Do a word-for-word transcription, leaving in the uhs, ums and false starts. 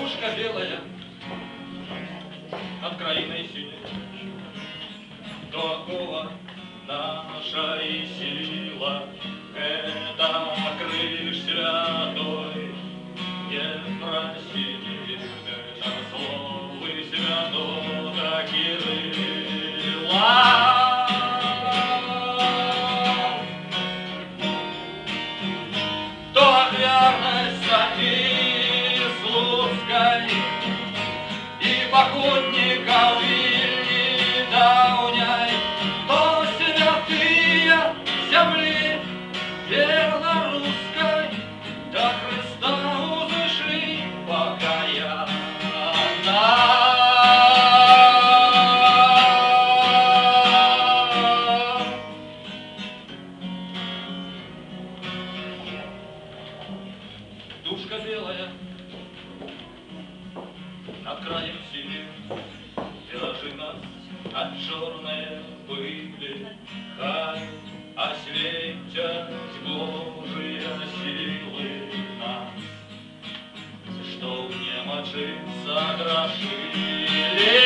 Душка белая над краиной синей, какого наша и сила, это крыш святой Ефросиньи, это словы святого Кирилла. То верность Софии Слуцкой и покойников Вильни Дауняй, то святые земли белорусской до Христа узышли покаянно. Душка белая над краем синим, держи нас от черной пыли, хай осветят Божие силы нас, что в немочи согрешили.